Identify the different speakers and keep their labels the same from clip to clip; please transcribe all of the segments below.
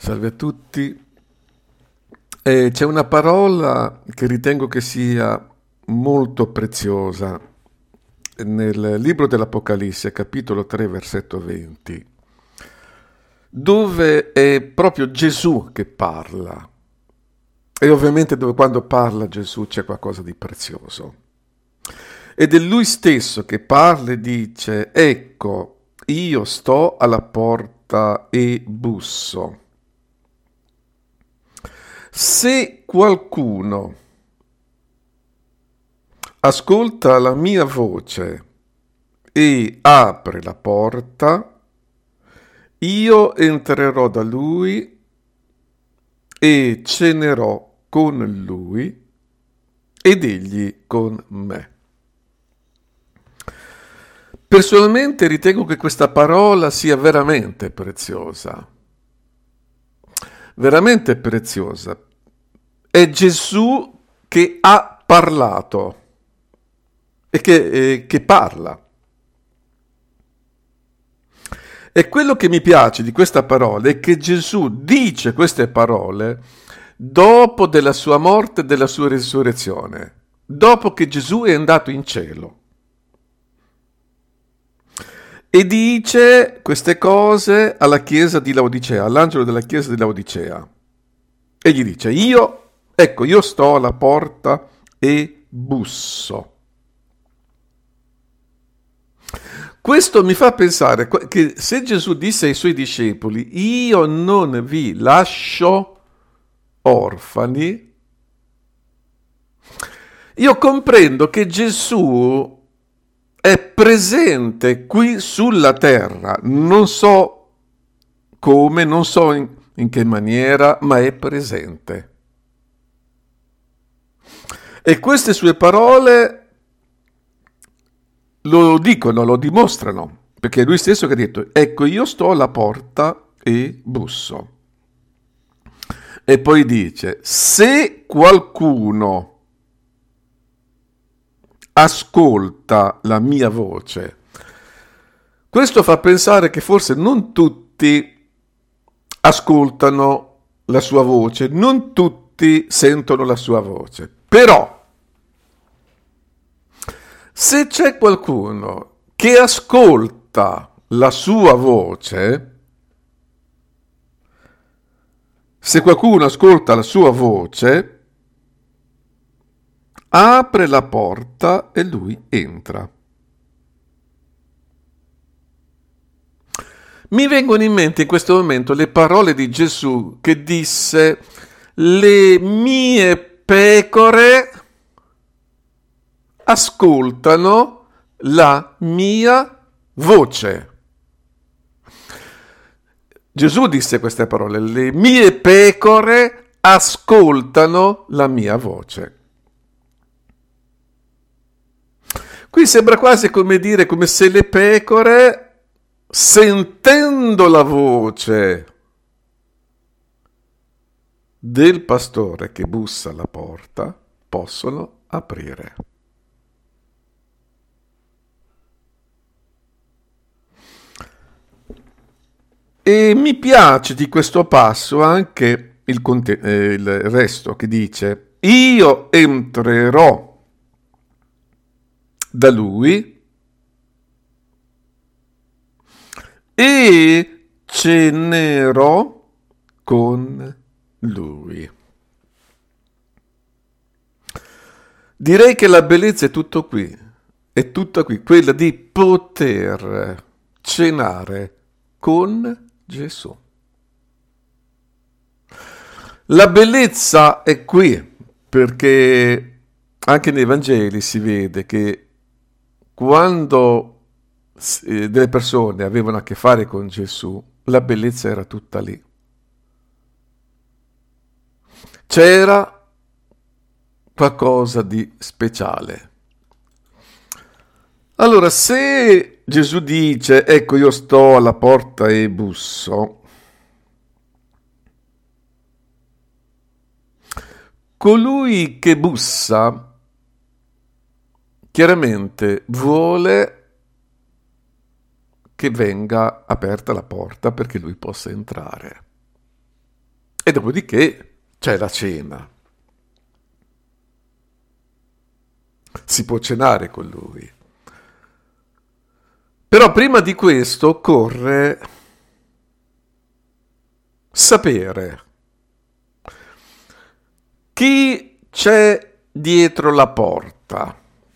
Speaker 1: Salve a tutti. C'è una parola che ritengo che sia molto preziosa nel libro dell'Apocalisse, capitolo 3, versetto 20, dove è proprio Gesù che parla. E ovviamente quando parla Gesù c'è qualcosa di prezioso. Ed è lui stesso che parla e dice: ecco, io sto alla porta e busso. Se qualcuno ascolta la mia voce e apre la porta, io entrerò da lui e cenerò con lui ed egli con me. Personalmente ritengo che questa parola sia veramente preziosa. Veramente preziosa. È Gesù che ha parlato e che parla. E quello che mi piace di questa parola è che Gesù dice queste parole dopo della sua morte e della sua risurrezione, dopo che Gesù è andato in cielo. E dice queste cose alla chiesa di Laodicea, all'angelo della chiesa di Laodicea. E gli dice: io sto alla porta e busso. Questo mi fa pensare che se Gesù disse ai suoi discepoli: io non vi lascio orfani, io comprendo che Gesù è presente qui sulla terra, non so come, non so in che maniera, ma è presente. E queste sue parole lo dicono, lo dimostrano, perché è lui stesso che ha detto: ecco, io sto alla porta e busso. E poi dice: se qualcuno ascolta la mia voce. Questo fa pensare che forse non tutti ascoltano la sua voce, non tutti sentono la sua voce. Però, se c'è qualcuno che ascolta la sua voce, se qualcuno ascolta la sua voce, apre la porta e lui entra. Mi vengono in mente in questo momento le parole di Gesù che disse: le mie pecore ascoltano la mia voce. Gesù disse queste parole: le mie pecore ascoltano la mia voce. Qui sembra quasi come dire, come se le pecore, sentendo la voce del pastore che bussa alla porta, possono aprire. E mi piace di questo passo anche il resto che dice: io entrerò da lui e cenerò con lui. Direi che la bellezza è tutto qui, è tutta qui, quella di poter cenare con Gesù. La bellezza è qui, perché anche nei Vangeli si vede che quando delle persone avevano a che fare con Gesù, la bellezza era tutta lì. C'era qualcosa di speciale. Allora, se Gesù dice: ecco, io sto alla porta e busso, colui che bussa chiaramente vuole che venga aperta la porta perché lui possa entrare. E dopodiché c'è la cena. Si può cenare con lui. Però prima di questo occorre sapere chi c'è dietro la porta.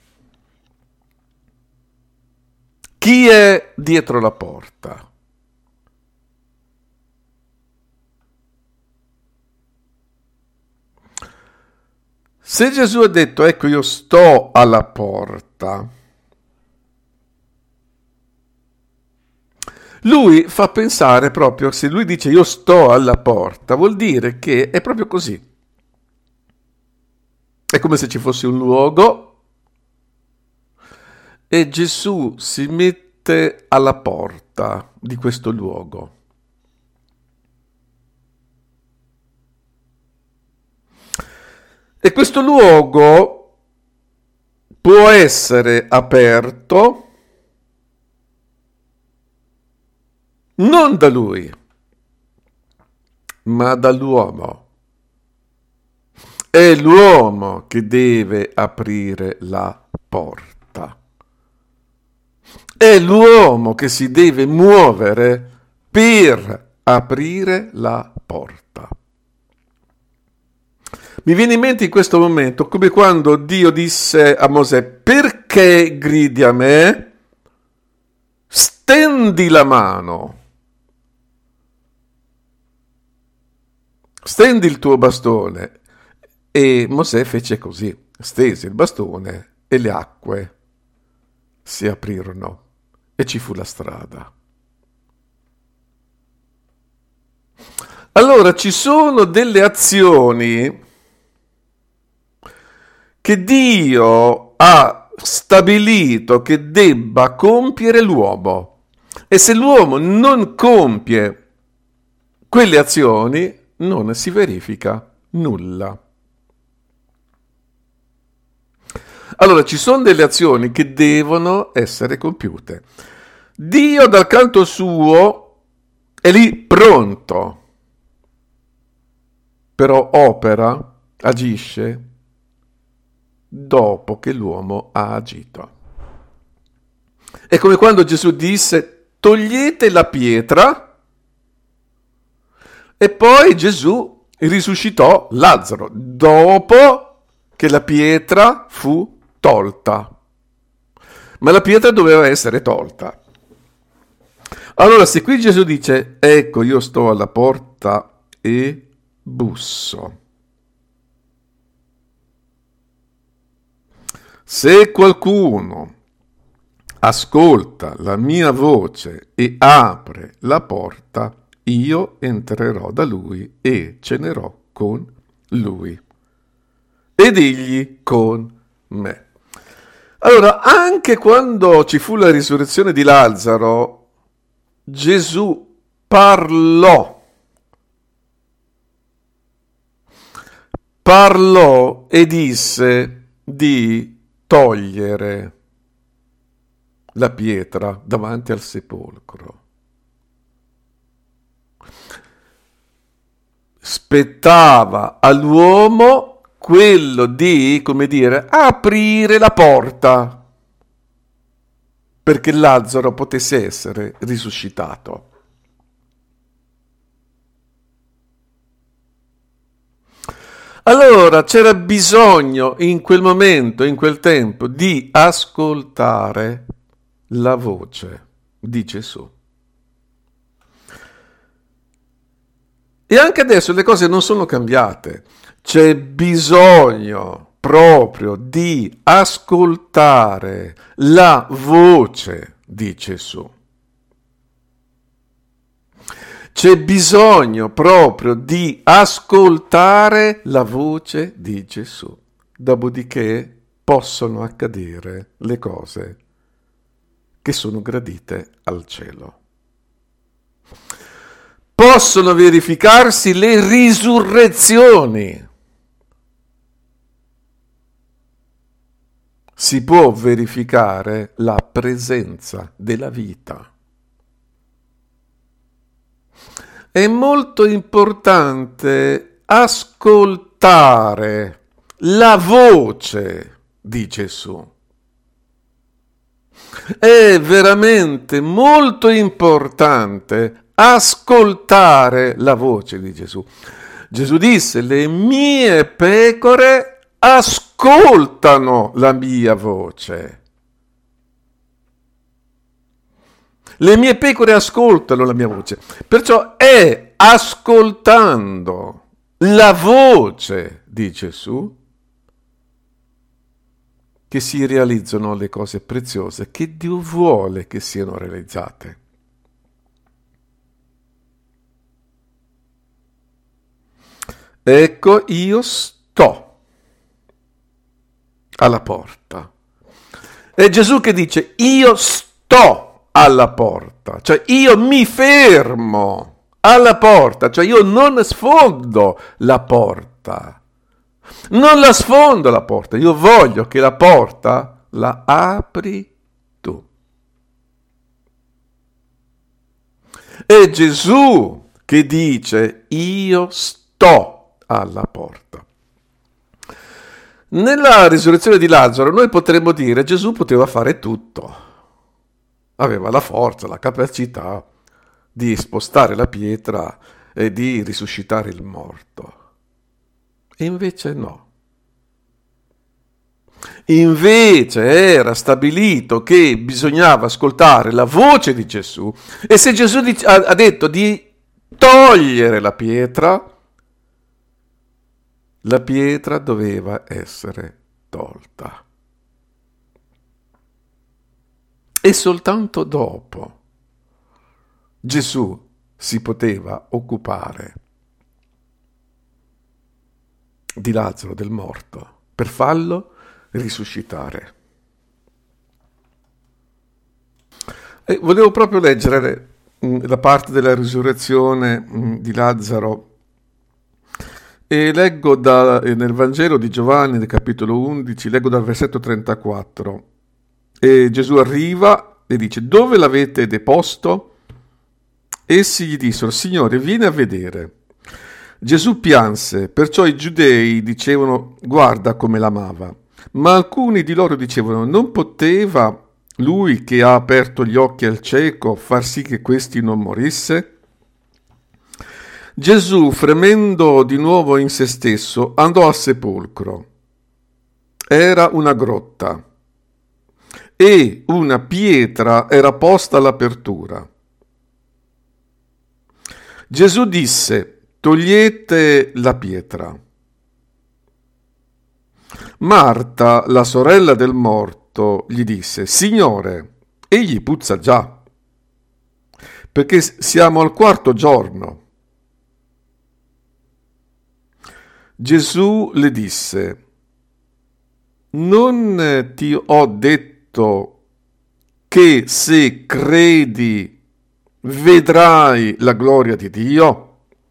Speaker 1: Chi è dietro la porta? Se Gesù ha detto, ecco, io sto alla porta, lui fa pensare proprio, se lui dice io sto alla porta, vuol dire che è proprio così. È come se ci fosse un luogo e Gesù si mette alla porta di questo luogo. E questo luogo può essere aperto non da lui, ma dall'uomo. È l'uomo che deve aprire la porta. È l'uomo che si deve muovere per aprire la porta. Mi viene in mente in questo momento come quando Dio disse a Mosè: perché gridi a me? Stendi la mano. Stendi il tuo bastone. E Mosè fece così, stese il bastone e le acque si aprirono e ci fu la strada. Allora ci sono delle azioni che Dio ha stabilito che debba compiere l'uomo, e se l'uomo non compie quelle azioni non si verifica nulla. Allora ci sono delle azioni che devono essere compiute. Dio dal canto suo è lì pronto, però opera, agisce dopo che l'uomo ha agito. È come quando Gesù disse: togliete la pietra, e poi Gesù risuscitò Lazzaro dopo che la pietra fu tolta. Ma la pietra doveva essere tolta. Allora, se qui Gesù dice: ecco, io sto alla porta e busso. Se qualcuno ascolta la mia voce e apre la porta, io entrerò da lui e cenerò con lui ed egli con me. Allora, anche quando ci fu la risurrezione di Lazzaro, Gesù parlò e disse di togliere la pietra davanti al sepolcro. Spettava all'uomo quello di, come dire, aprire la porta perché Lazzaro potesse essere risuscitato. Allora c'era bisogno in quel momento, in quel tempo, di ascoltare la voce di Gesù. E anche adesso le cose non sono cambiate. C'è bisogno proprio di ascoltare la voce di Gesù. C'è bisogno proprio di ascoltare la voce di Gesù. Dopodiché possono accadere le cose che sono gradite al cielo. Possono verificarsi le risurrezioni. Si può verificare la presenza della vita. È molto importante ascoltare la voce di Gesù. È veramente molto importante ascoltare la voce di Gesù. Gesù disse: le mie pecore ascoltano la mia voce. Le mie pecore ascoltano la mia voce. Perciò è ascoltando la voce di Gesù che si realizzano le cose preziose che Dio vuole che siano realizzate. Ecco, io sto alla porta. È Gesù che dice: io sto alla porta, cioè io mi fermo alla porta, cioè io non sfondo la porta. Non la sfondo la porta, io voglio che la porta la apri tu. È Gesù che dice: io sto alla porta. Nella risurrezione di Lazzaro noi potremmo dire: Gesù poteva fare tutto. Aveva la forza, la capacità di spostare la pietra e di risuscitare il morto. E invece no. Invece era stabilito che bisognava ascoltare la voce di Gesù, e se Gesù ha detto di togliere la pietra doveva essere tolta. E soltanto dopo Gesù si poteva occupare di Lazzaro, del morto, per farlo risuscitare. E volevo proprio leggere la parte della risurrezione di Lazzaro, e leggo nel Vangelo di Giovanni, nel capitolo 11, leggo dal versetto 34. E Gesù arriva e dice: dove l'avete deposto? Essi gli dissero: Signore, vieni a vedere. Gesù pianse, perciò i giudei dicevano: guarda come l'amava. Ma alcuni di loro dicevano: non poteva lui che ha aperto gli occhi al cieco far sì che questi non morisse? Gesù, fremendo di nuovo in se stesso, andò al sepolcro. Era una grotta e una pietra era posta all'apertura. Gesù disse: togliete la pietra. Marta, la sorella del morto, gli disse: Signore, egli puzza già, perché siamo al quarto giorno. Gesù le disse: non ti ho detto che se credi vedrai la gloria di Dio?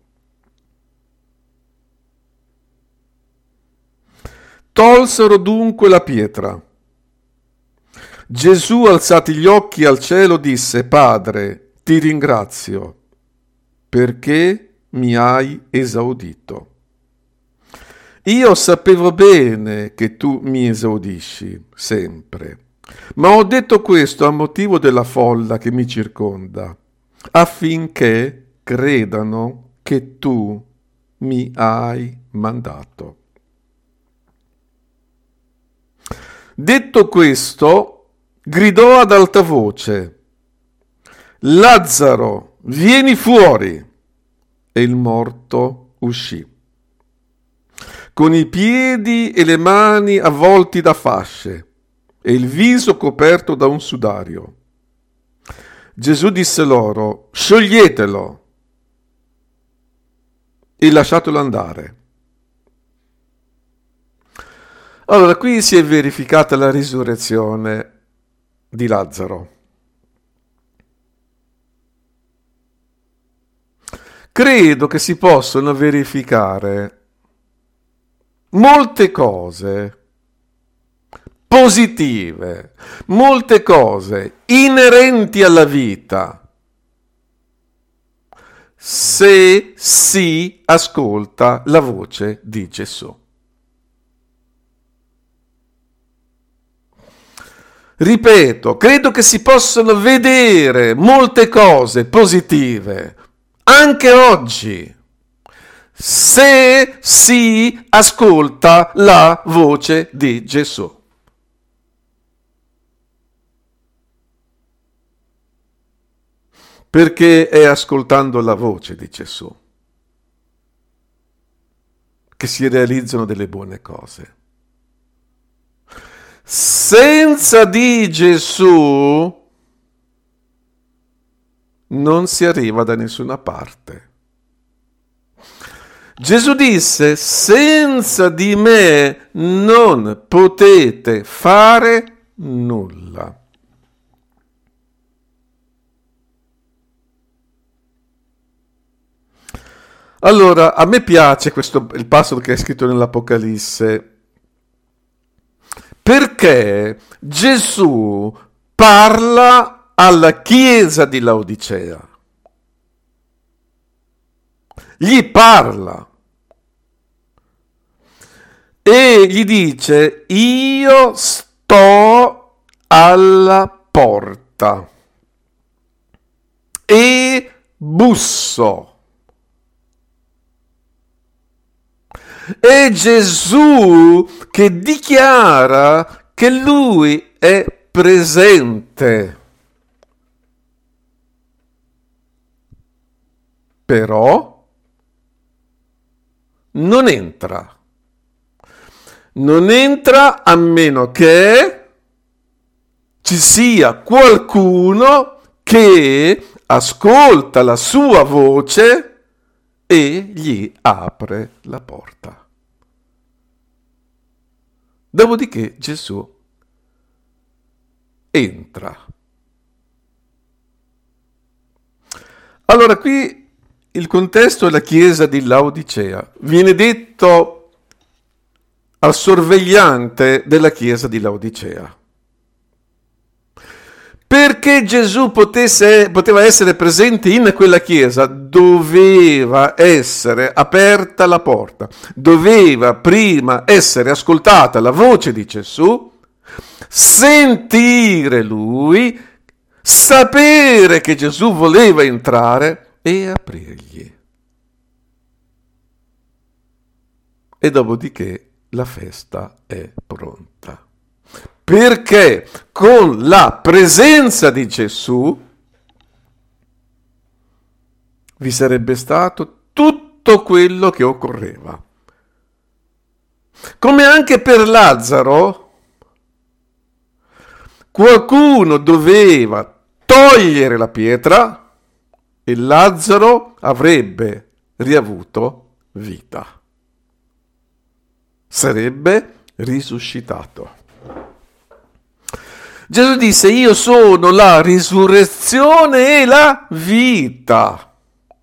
Speaker 1: Tolsero dunque la pietra. Gesù, alzati gli occhi al cielo, disse: Padre, ti ringrazio perché mi hai esaudito. Io sapevo bene che tu mi esaudisci sempre, ma ho detto questo a motivo della folla che mi circonda, affinché credano che tu mi hai mandato. Detto questo, gridò ad alta voce: Lazzaro, vieni fuori! E il morto uscì, con i piedi e le mani avvolti da fasce e il viso coperto da un sudario. Gesù disse loro: scioglietelo e lasciatelo andare. Allora, qui si è verificata la risurrezione di Lazzaro. Credo che si possono verificare molte cose positive, molte cose inerenti alla vita, se si ascolta la voce di Gesù. Ripeto, credo che si possano vedere molte cose positive anche oggi se si ascolta la voce di Gesù. Perché è ascoltando la voce di Gesù che si realizzano delle buone cose. Senza di Gesù non si arriva da nessuna parte. Gesù disse: senza di me non potete fare nulla. Allora, a me piace il passo che è scritto nell'Apocalisse, perché Gesù parla alla chiesa di Laodicea. Gli parla e gli dice: io sto alla porta e busso. È Gesù che dichiara che lui è presente. Però non entra. Non entra a meno che ci sia qualcuno che ascolta la sua voce e gli apre la porta. Dopodiché Gesù entra. Allora qui il contesto è la chiesa di Laodicea. Viene detto al sorvegliante della chiesa di Laodicea. Perché Gesù poteva essere presente in quella chiesa, doveva essere aperta la porta, doveva prima essere ascoltata la voce di Gesù, sentire lui, sapere che Gesù voleva entrare e aprirgli. E dopodiché la festa è pronta. Perché con la presenza di Gesù vi sarebbe stato tutto quello che occorreva. Come anche per Lazzaro, qualcuno doveva togliere la pietra e Lazzaro avrebbe riavuto vita. Sarebbe risuscitato. Gesù disse: io sono la risurrezione e la vita.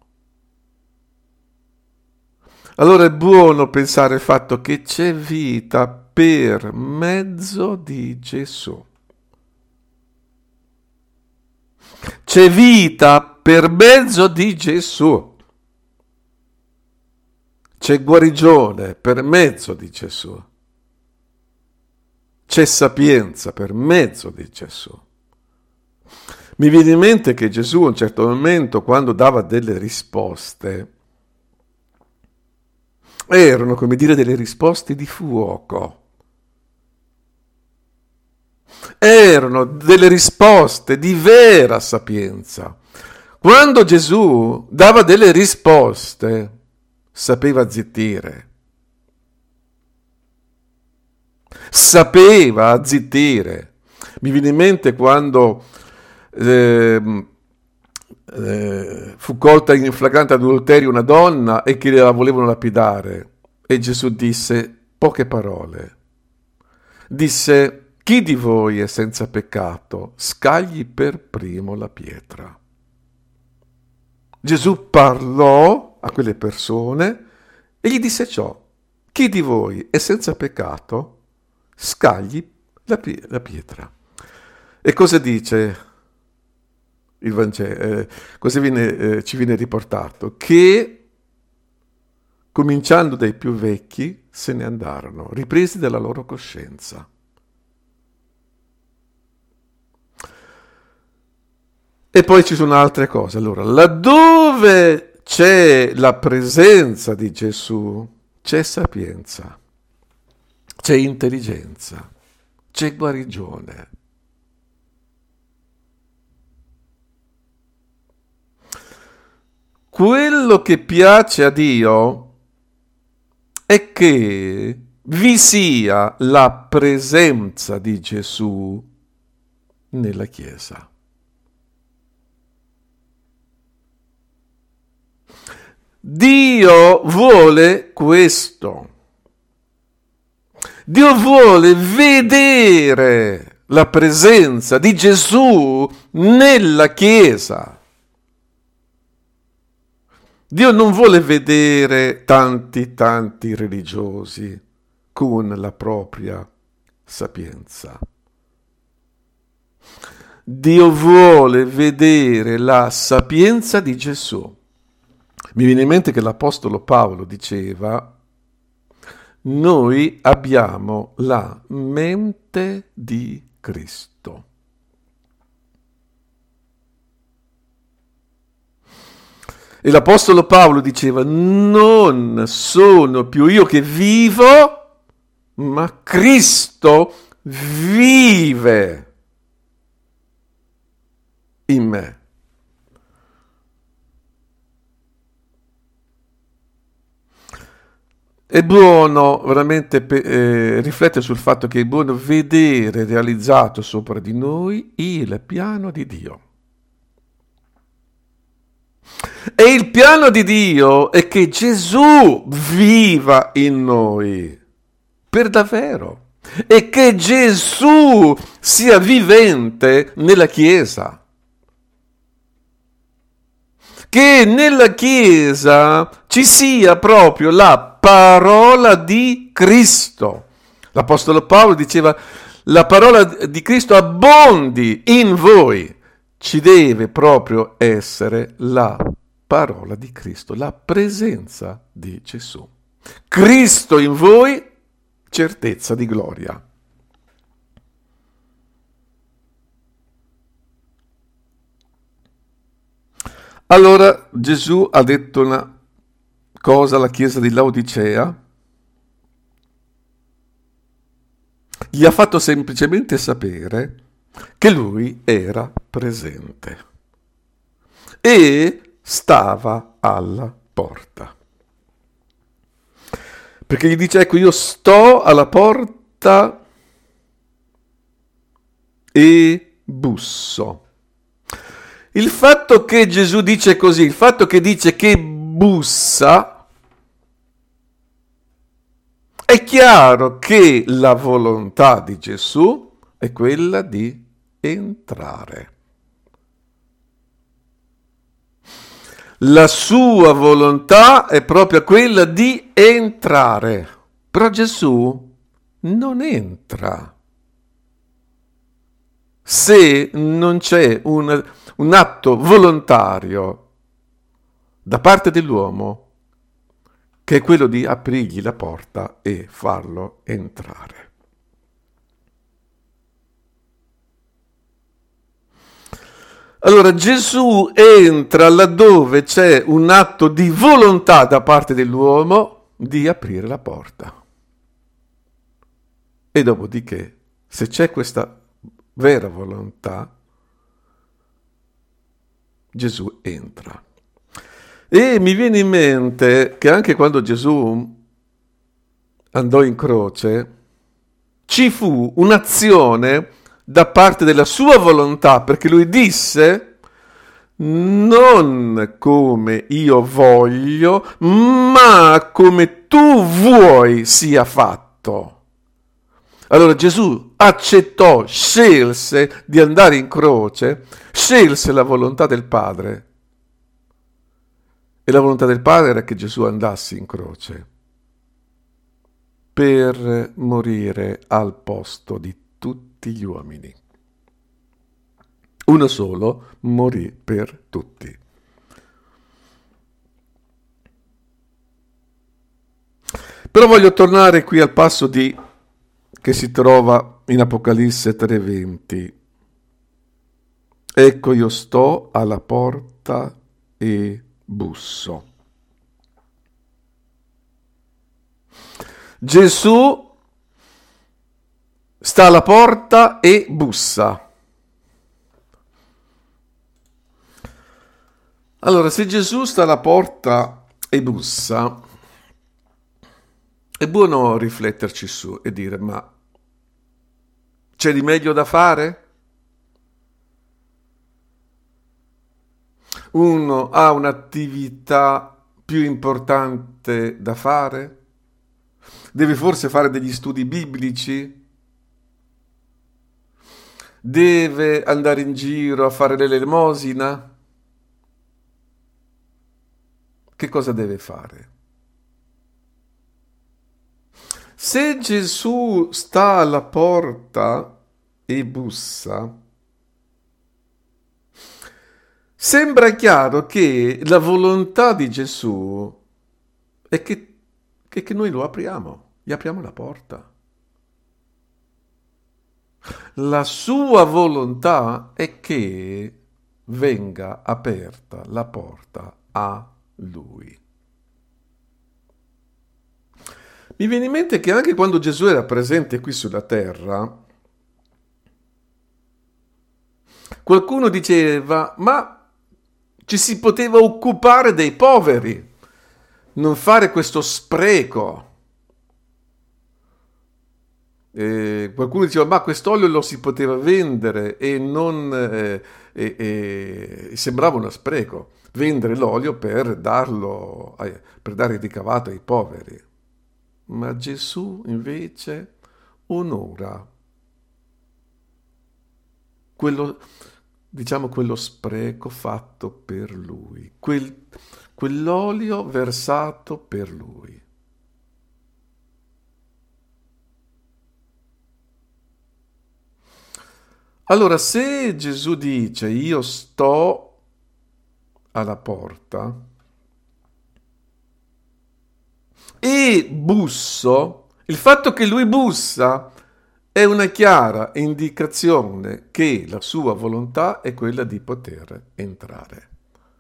Speaker 1: Allora è buono pensare al fatto che c'è vita per mezzo di Gesù. C'è vita per mezzo di Gesù. C'è guarigione per mezzo di Gesù. C'è sapienza per mezzo di Gesù. Mi viene in mente che Gesù a un certo momento, quando dava delle risposte, erano, come dire, delle risposte di fuoco. Erano delle risposte di vera sapienza. Quando Gesù dava delle risposte, sapeva zittire. Sapeva zittire. Mi viene in mente quando fu colta in flagrante adulterio una donna e che la volevano lapidare, e Gesù disse poche parole. Disse: chi di voi è senza peccato, scagli per primo la pietra. Gesù parlò a quelle persone e gli disse ciò: chi di voi è senza peccato, scagli la pietra. E cosa dice? il Vangelo, così ci viene riportato, che cominciando dai più vecchi se ne andarono, ripresi dalla loro coscienza. E poi ci sono altre cose. Allora, laddove c'è la presenza di Gesù, c'è sapienza, c'è intelligenza, c'è guarigione. Quello che piace a Dio è che vi sia la presenza di Gesù nella Chiesa. Dio vuole questo. Dio vuole vedere la presenza di Gesù nella Chiesa. Dio non vuole vedere tanti religiosi con la propria sapienza. Dio vuole vedere la sapienza di Gesù. Mi viene in mente che l'Apostolo Paolo diceva: noi abbiamo la mente di Cristo. E l'Apostolo Paolo diceva: non sono più io che vivo, ma Cristo vive in me. È buono veramente riflettere sul fatto che è buono vedere realizzato sopra di noi il piano di Dio. E il piano di Dio è che Gesù viva in noi, per davvero, e che Gesù sia vivente nella Chiesa. Che nella Chiesa ci sia proprio la parola di Cristo. L'Apostolo Paolo diceva: la parola di Cristo abbondi in voi. Ci deve proprio essere la parola di Cristo, la presenza di Gesù. Cristo in voi, certezza di gloria. Allora Gesù ha detto una cosa alla chiesa di Laodicea, gli ha fatto semplicemente sapere che lui era presente e stava alla porta. Perché gli dice: ecco, io sto alla porta e busso. Il fatto che Gesù dice così, il fatto che dice che bussa, è chiaro che la volontà di Gesù è quella di entrare. La sua volontà è proprio quella di entrare. Però Gesù non entra se non c'è un atto volontario da parte dell'uomo, che è quello di aprirgli la porta e farlo entrare. Allora Gesù entra laddove c'è un atto di volontà da parte dell'uomo di aprire la porta. E dopodiché, se c'è questa vera volontà, Gesù entra. E mi viene in mente che anche quando Gesù andò in croce, ci fu un'azione da parte della sua volontà, perché lui disse: non come io voglio, ma come tu vuoi sia fatto. Allora Gesù accettò, scelse di andare in croce, scelse la volontà del Padre. E la volontà del Padre era che Gesù andasse in croce per morire al posto di tutti gli uomini. Uno solo morì per tutti. Però voglio tornare qui al passo che si trova in Apocalisse 3:20. Ecco, io sto alla porta e busso. Gesù sta alla porta e bussa. Allora, se Gesù sta alla porta e bussa, è buono rifletterci su e dire, ma c'è di meglio da fare? Uno ha un'attività più importante da fare? Deve forse fare degli studi biblici? Deve andare in giro a fare l'elemosina? Che cosa deve fare? Se Gesù sta alla porta e bussa, sembra chiaro che la volontà di Gesù è che noi lo apriamo, gli apriamo la porta. La sua volontà è che venga aperta la porta a lui. Mi viene in mente che anche quando Gesù era presente qui sulla terra, qualcuno diceva, ma ci si poteva occupare dei poveri, non fare questo spreco. Qualcuno diceva, ma quest'olio lo si poteva vendere e non sembrava uno spreco, vendere l'olio per dare il ricavato ai poveri. Ma Gesù invece onora quello spreco fatto per lui, quell'olio versato per lui. Allora, se Gesù dice io sto alla porta e busso, il fatto che lui bussa è una chiara indicazione che la sua volontà è quella di poter entrare.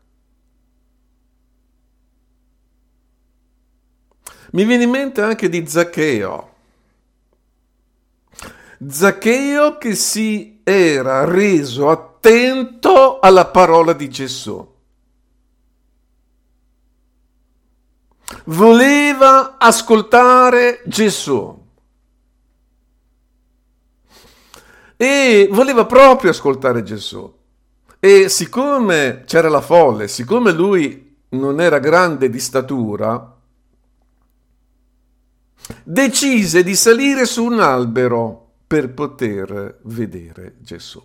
Speaker 1: Mi viene in mente anche di Zaccheo. Zaccheo che si era reso attento alla parola di Gesù. Voleva ascoltare Gesù. E voleva proprio ascoltare Gesù. E siccome c'era la folle, siccome lui non era grande di statura, decise di salire su un albero per poter vedere Gesù.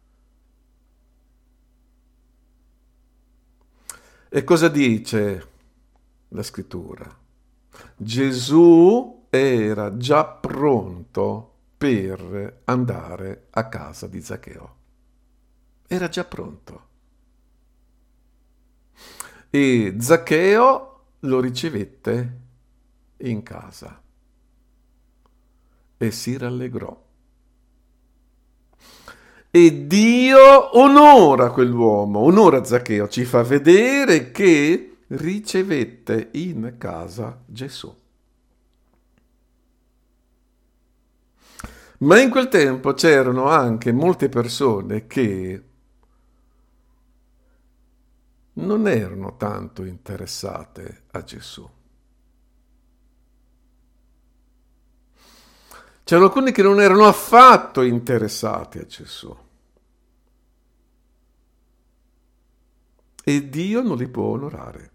Speaker 1: E cosa dice la scrittura? Gesù era già pronto per andare a casa di Zaccheo. Era già pronto. E Zaccheo lo ricevette in casa e si rallegrò. E Dio onora quell'uomo, onora Zaccheo, ci fa vedere che ricevette in casa Gesù. Ma in quel tempo c'erano anche molte persone che non erano tanto interessate a Gesù. C'erano alcuni che non erano affatto interessati a Gesù. E Dio non li può onorare.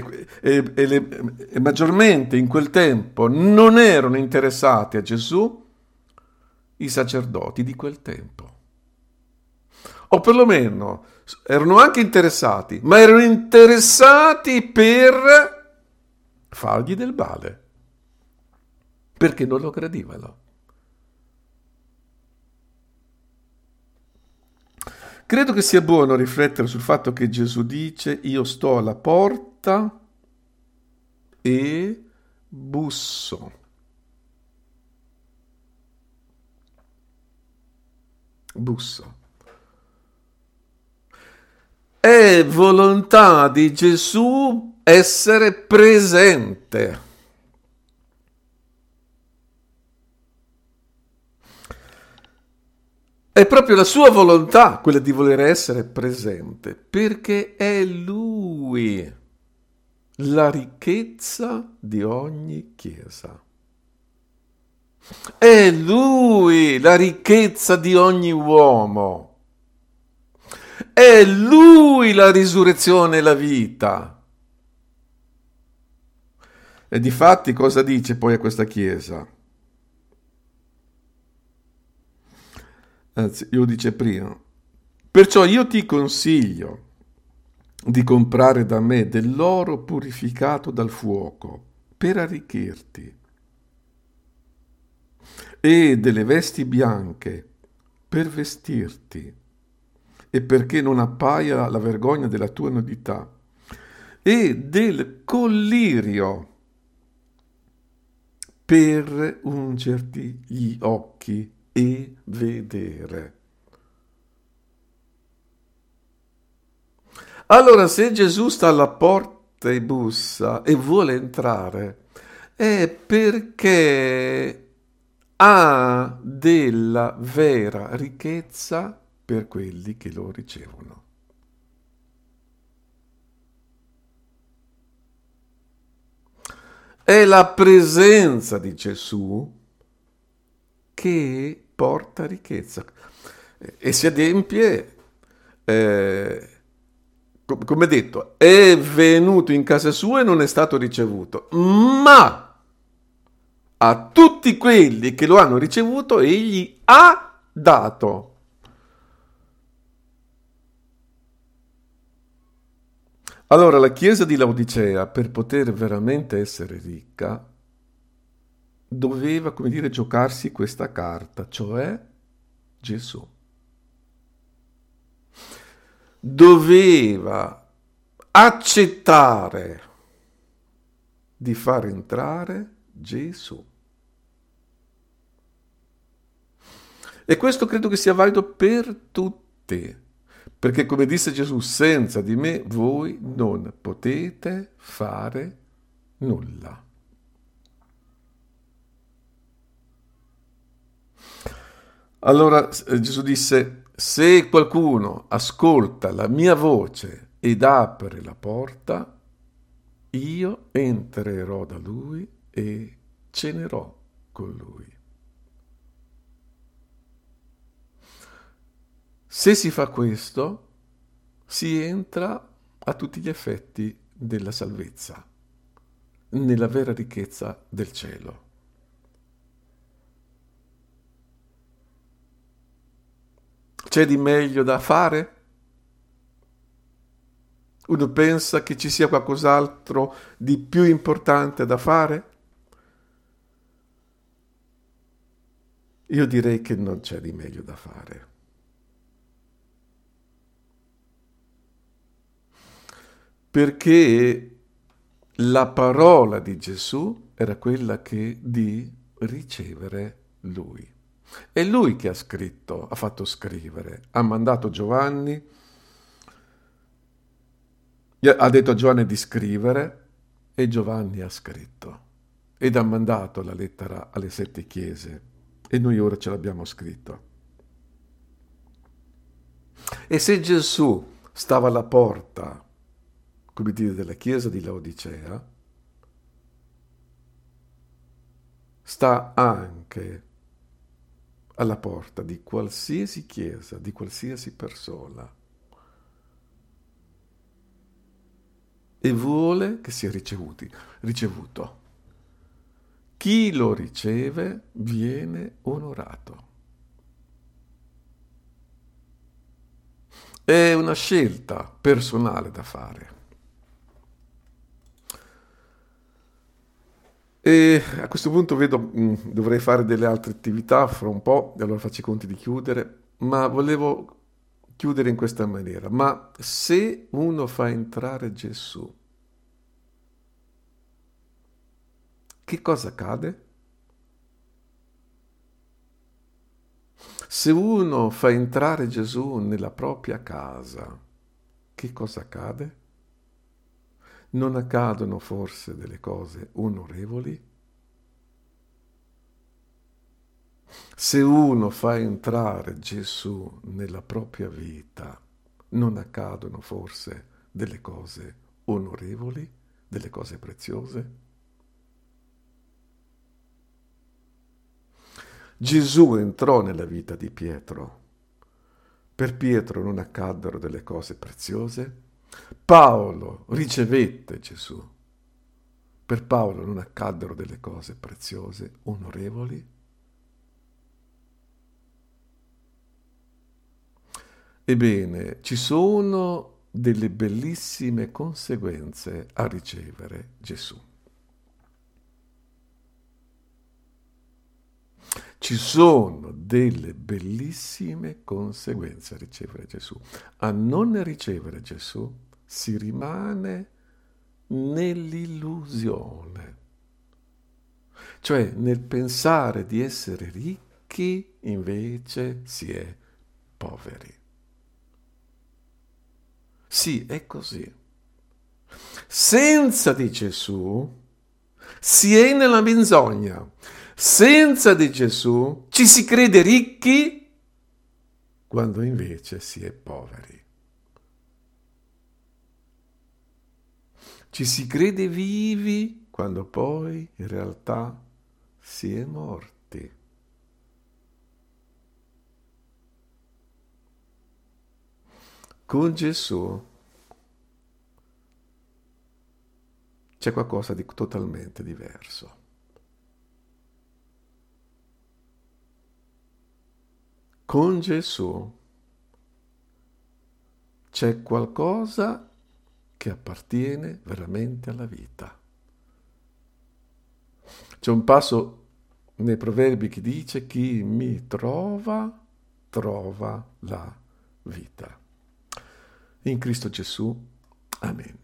Speaker 1: E maggiormente in quel tempo non erano interessati a Gesù i sacerdoti di quel tempo. O perlomeno erano anche interessati, ma erano interessati per fargli del male, perché non lo gradivano. Credo che sia buono riflettere sul fatto che Gesù dice: io sto alla porta e busso. Busso. È volontà di Gesù essere presente. È proprio la sua volontà quella di voler essere presente, perché è Lui la ricchezza di ogni chiesa. È Lui la ricchezza di ogni uomo. È Lui la risurrezione e la vita. E difatti cosa dice poi a questa chiesa? Anzi, io dice prima: perciò io ti consiglio di comprare da me dell'oro purificato dal fuoco per arricchirti e delle vesti bianche per vestirti e perché non appaia la vergogna della tua nudità, e del collirio per ungerti gli occhi e vedere. Allora, se Gesù sta alla porta e bussa e vuole entrare, è perché ha della vera ricchezza per quelli che lo ricevono. È la presenza di Gesù che porta ricchezza e si adempie, come detto, è venuto in casa sua e non è stato ricevuto, ma a tutti quelli che lo hanno ricevuto egli ha dato. Allora la chiesa di Laodicea, per poter veramente essere ricca, doveva, come dire, giocarsi questa carta, cioè Gesù. Doveva accettare di far entrare Gesù. E questo credo che sia valido per tutti, perché come disse Gesù, senza di me voi non potete fare nulla. Allora Gesù disse: se qualcuno ascolta la mia voce ed apre la porta, io entrerò da lui e cenerò con lui. Se si fa questo, si entra a tutti gli effetti della salvezza, nella vera ricchezza del cielo. C'è di meglio da fare? Uno pensa che ci sia qualcos'altro di più importante da fare? Io direi che non c'è di meglio da fare. Perché la parola di Gesù era quella che di ricevere Lui. È Lui che ha scritto, ha fatto scrivere, ha mandato Giovanni, ha detto a Giovanni di scrivere e Giovanni ha scritto ed ha mandato la lettera alle 7 chiese e noi ora ce l'abbiamo scritto. E se Gesù stava alla porta, come dire, della chiesa di Laodicea, sta anche alla porta di qualsiasi chiesa, di qualsiasi persona, e vuole che sia ricevuto. Chi lo riceve viene onorato. È una scelta personale da fare. E a questo punto vedo, dovrei fare delle altre attività fra un po', e allora faccio i conti di chiudere, ma volevo chiudere in questa maniera. Ma se uno fa entrare Gesù, che cosa accade? Se uno fa entrare Gesù nella propria casa, che cosa accade? Non accadono forse delle cose onorevoli? Se uno fa entrare Gesù nella propria vita, non accadono forse delle cose onorevoli, delle cose preziose? Gesù entrò nella vita di Pietro. Per Pietro non accaddero delle cose preziose. Paolo ricevette Gesù. Per Paolo non accaddero delle cose preziose, onorevoli. Ebbene, ci sono delle bellissime conseguenze a ricevere Gesù. Ci sono delle bellissime conseguenze a ricevere Gesù. A non ricevere Gesù si rimane nell'illusione, cioè nel pensare di essere ricchi, invece si è poveri. Sì, è così. Senza di Gesù si è nella menzogna. Senza di Gesù ci si crede ricchi quando invece si è poveri. Ci si crede vivi quando poi in realtà si è morti. Con Gesù c'è qualcosa di totalmente diverso. Con Gesù c'è qualcosa che appartiene veramente alla vita. C'è un passo nei Proverbi che dice: chi mi trova, trova la vita. In Cristo Gesù. Amen.